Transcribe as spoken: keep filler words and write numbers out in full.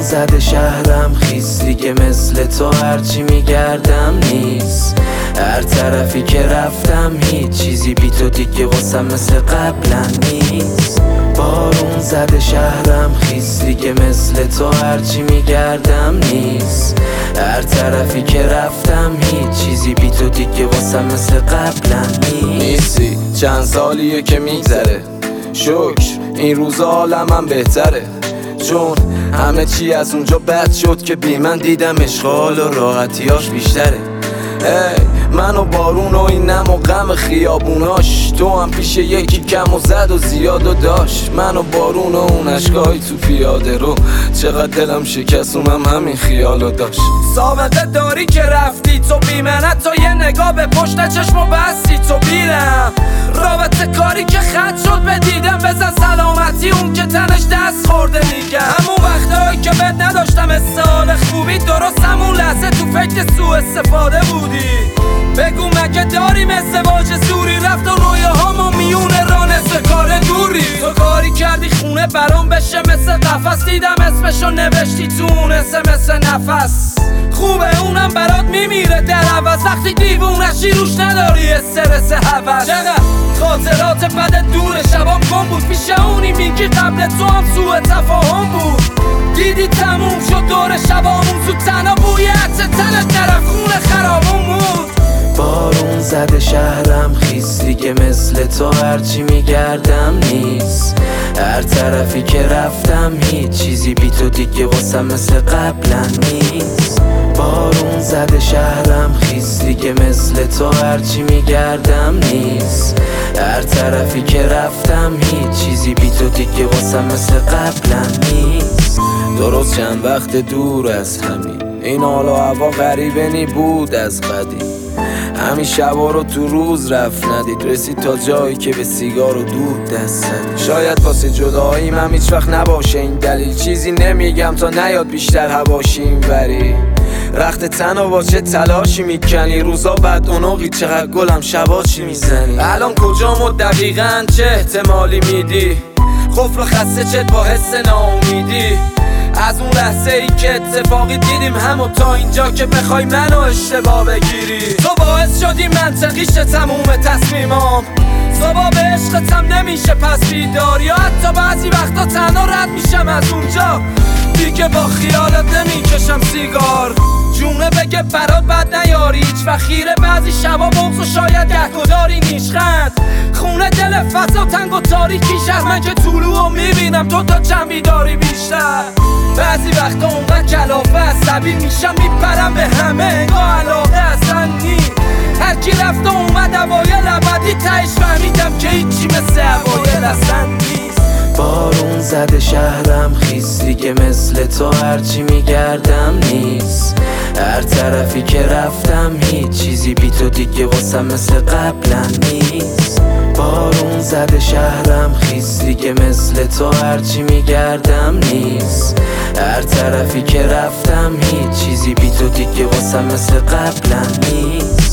زده شهرم خیس دیگه مثل تو هرچی میگردم نیست. هر طرفی که رفتم هیچ چیزی بی تو دیگه واسم مثل قبلا نیست. بارون زده شهرم خیس دیگه مثل تو هرچی میگردم نیست. هر طرفی که رفتم هیچ چیزی بی تو دیگه واسم مثل قبلا نیستی. چند سالیه که میگذره، شکر این روزا حالم بهتره، چون همه چی از اونجا بد شد که بی من دیدم اشغال و راحتیاش بیشتره. ای من و بارون و این نم و غم خیابوناش، تو هم پیش یکی کم و زد و زیاد و داشت. من و بارون و اون اشکایی تو پیاده رو، چقدر دلم شکست اونم همین خیالو داشت. سابقه داری که رفتی تو بی منت، تو یه نگاه به پشت چشم و بستی تو بیرم. رابطه کاری که خط شد به دیدم، بزن سلامتی اون که تنش دست خورده میگم. همون وقتایی که بد نداشتم استحال خوبی، درست همون لحظه تو فکر سوء استفاده بودی. بگو مگه داریم ازدواج زوری، رفت و رویاهامو میونه را نصف کار دوری. تو کاری کردی خونه برام بشه مثل قفس، دیدم اسمشو نوشتی تو اون اسمس نفس. خوبه اونم برات میمیره در عوض، وقتی دیوونشی روش نداری استرس هوس. چقدر خاطرات بد دور شبام گم بود، پیش اونی میگی قبل تو هم سوء تفاهم بود. دیدی تموم شد دور شبامون، زود تنها بوی عطر تنت نرفت خونه خرابون بود. بارون زده شهرم خیس دیگه مثل تو هرچی میگردم نیست. هر طرفی که رفتم هیچ چیزی بی تو دیگه واسم مثل قبلا نیست. بارون زده شهرم خیس دیگه مثل تو هرچی میگردم نیست. هر طرفی که رفتم هیچ چیزی بی تو دیگه واسم مثل قبلا نیست. درست چند وقت دور از همین، این حال و هوا غریبه نی بود از قدیم. همین شبا رو تو روز رفت ندید، رسید تا جایی که به سیگار و دود دست زد. شاید واسه جداییم هم هیچ وقت نباشه این دلیل، چیزی نمیگم تا نیاد بیشتر هواشی این وری. رخت تن و با چه تلاشی میکنی، روزا بعد اونوقی چقدر گلم شبا چی میزنی. الان کجام و دقیقاً چه احتمالی میدی، خفر و خسته چت با حس ناامیدی. از اون لحظه ای که اتفاقی دیدیم همو تا اینجا که بخوای منو اشتباه بگیری. تو باعث شدی منطقیش تموم تصمیمام، صبح به عشقتم نمیشه پس بیدار، یا حتی بعضی وقتا تنها رد میشم از اونجا دیگه با خیالت نمیکشم سیگار. جونه بگه برات بد نیاری هیچ و خیره، بعضی شبا بغض و شاید گهگداری نیشخند. خونه دل فضا تنگ و تاریکی شهر، من که طلوع و میبینم تو تا چند بیداری بیشتر. بعضی وقتا اونقدر کلافه عصبی میشم میپرم به همه انگاه علاقه اصلا نی. هرکی رفت و اومد اوایل ابدی تهش فهمیدم که هیچی مثل اوایل اصلا نیست. بارون زده شهرم خیس دیگه مثل تو هرچی میگردم نیست. هر طرفی که رفتم هیچ چیزی بی تو دیگه واسم مثل قبلا نیست. بارون زده شهرم خیس دیگه مثل تو هرچی میگردم نیست. هر طرفی که رفتم هیچ چیزی بی تو دیگه واسم مثل قبلا نیست.